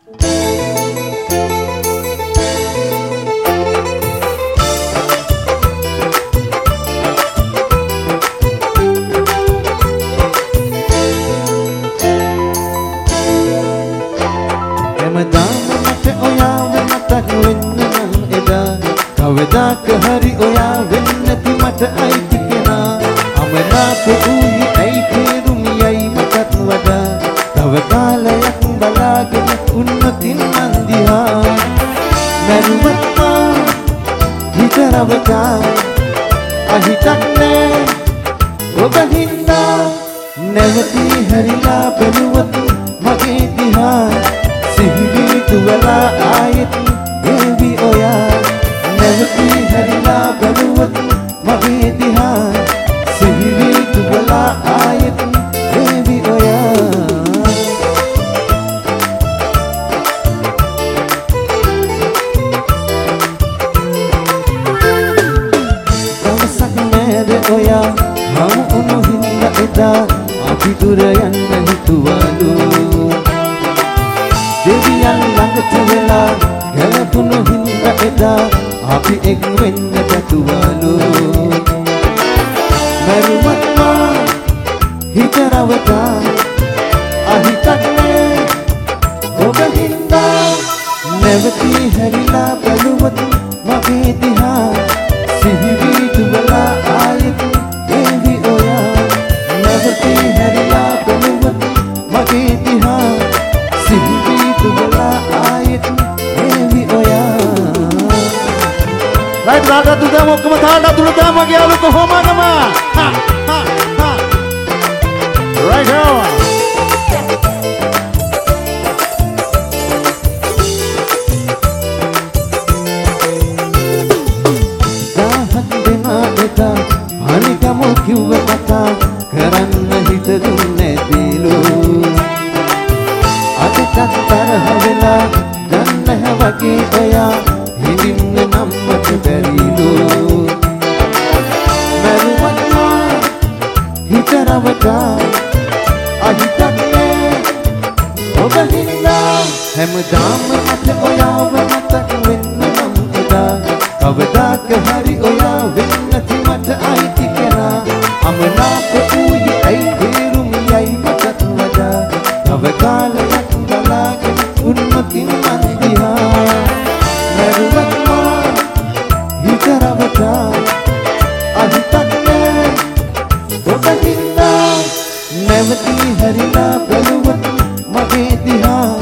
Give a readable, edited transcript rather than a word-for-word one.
කවදාක හරි ඔයා වෙන්නේ නැති මට අයිති කෙනා අමනාප වූයේ ඇයි තේරුමියයි මටත් වඩා තව කාලයක් බලාගෙන උන්නතින් මන් දිහා මරුවත් මා හිතරවකා අහිතක් නෑ ඔබ හින්දා නැවතී හැරිලා බැලුවත් මගේ දිහා සිහිවි තුවලා ආයෙත් ඒවි ඔයා නැවතී හැරිලා බැලුවත් මගේ දිහා සිහිවි තුවලා ආයෙත් ඒවි ඔයා දවසක් නෑද ඔයා හමු උණු හින්දා එදා අපි දුර යන්න හිතුවලු දෙවියන් ළඟට වෙලා ගැලපුණු හින්දා එදා අපි එක් වෙන්න පැතුවලු මරුවත් මා හිතරවතා අහිතක් නෑ ඔබ හින්දා නැවතී හැරිලා බැලුවත් මගේ දිහා සිහිවි තුවලා ආයෙත් ඒවි ඔයා නැවතී හැරිලා බැලුවත් මගේ දිහා සිහිවි තුවලා ආයෙත් ඒවි ඔයා Right, raga tu demo como tal, tu demo que alu ko homa nama. Ha ha ha. Right now. Dahan dema beta, hani kamu kyuwa kata, karanna hitadunne dilu. Adi tattar havela, danna havaki oya. හිඳින්න නම්මට බැරිලු මරුවත් මා හිතරවතා අහිතක් නෑ ඔබ හින්දා හැමදාම මට ඔයාව මතක් වෙන්න නම් එදා කවදාක හරි ඔයා වෙන්නේ නැති මට අයිති කෙනා අමනාප වූයේ ඇයි තේරුමියයි මටත් වඩා තව කාලයක් බලාගෙන උන්මකින් මන් දිහා මරුවත් මා හිතරවතා අහිතක් නෑ ඔබ හින්දා නැවතී හැරිලා බැලුවත් මගේ දිහා